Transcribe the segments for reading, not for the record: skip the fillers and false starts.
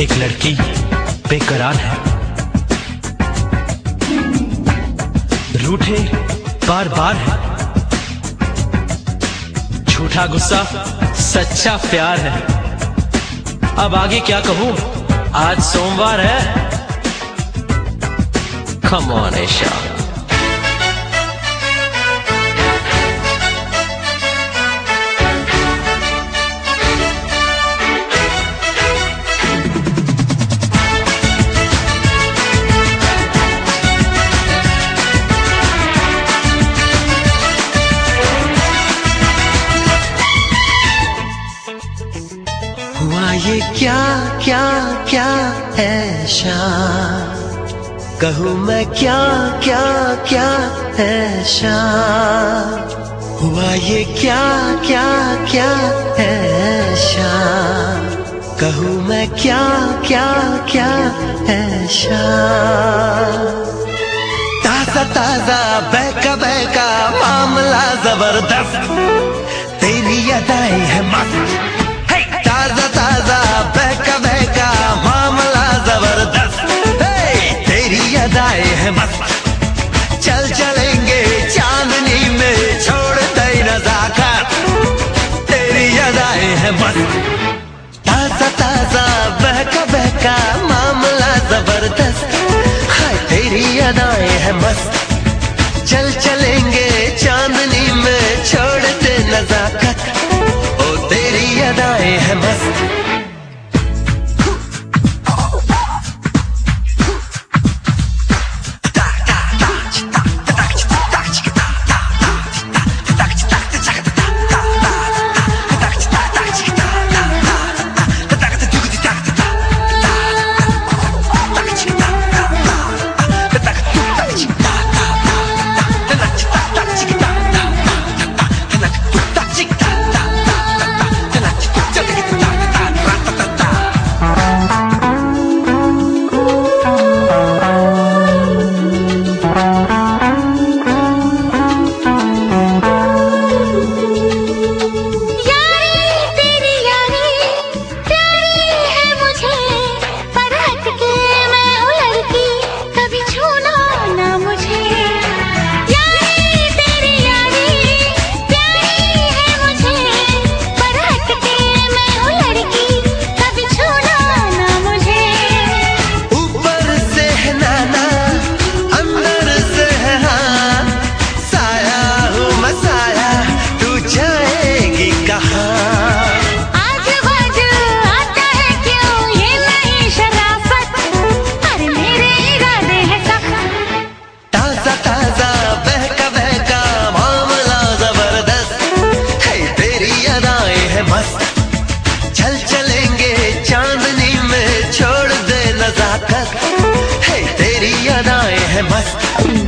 एक लड़की बेकरार है, रूठे बार बार है, झूठा गुस्सा सच्चा प्यार है। अब आगे क्या कहूं, आज सोमवार है। Come on Isha. हुआ ये क्या क्या क्या ऐसा, कहूँ मैं क्या क्या क्या ऐसा। हुआ ये क्या क्या क्या ऐसा, कहूँ मैं क्या क्या क्या ऐसा। ताजा ताजा बहका बहका मामला जबरदस्त, तेरी अदाएं है मस्त। ताजा ताजा बहका बहका मामला जबरदस्त, तेरी अदाएं है मस्त। चल चलेंगे चांदनी में छोड़ दे नजाकत, तेरी अदाएं है मस्त। ताजा ताजा बहका बहका मामला जबरदस्त, हाय तेरी अदाएं है मस्त। चल चलेंगे चांदनी में छोड़ दे नजाकत, ओ तेरी अदाएं है मस्त। चल चलेंगे चांदनी में छोड़ दे नजाकत, है तेरी अदाएं है मस्त।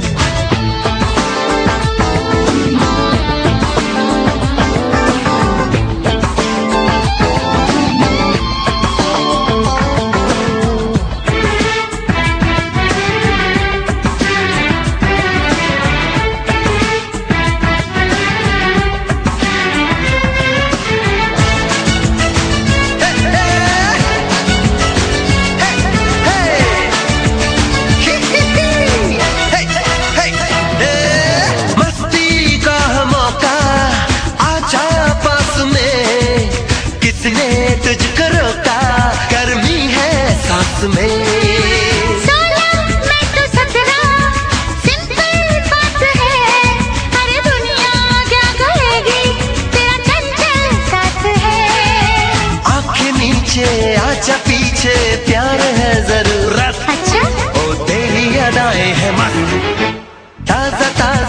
तुझको रोका गर्मी है सांस में, 16 मैं तो 17, सिंपल बात है। अरे दुनिया क्या कहेगी, तेरा चंचल साथ है। आंखें नीचे आजा पीछे, प्यार है जरूरत। अच्छा ओ तेरी अदाएं है मस्त। ताजा ताजा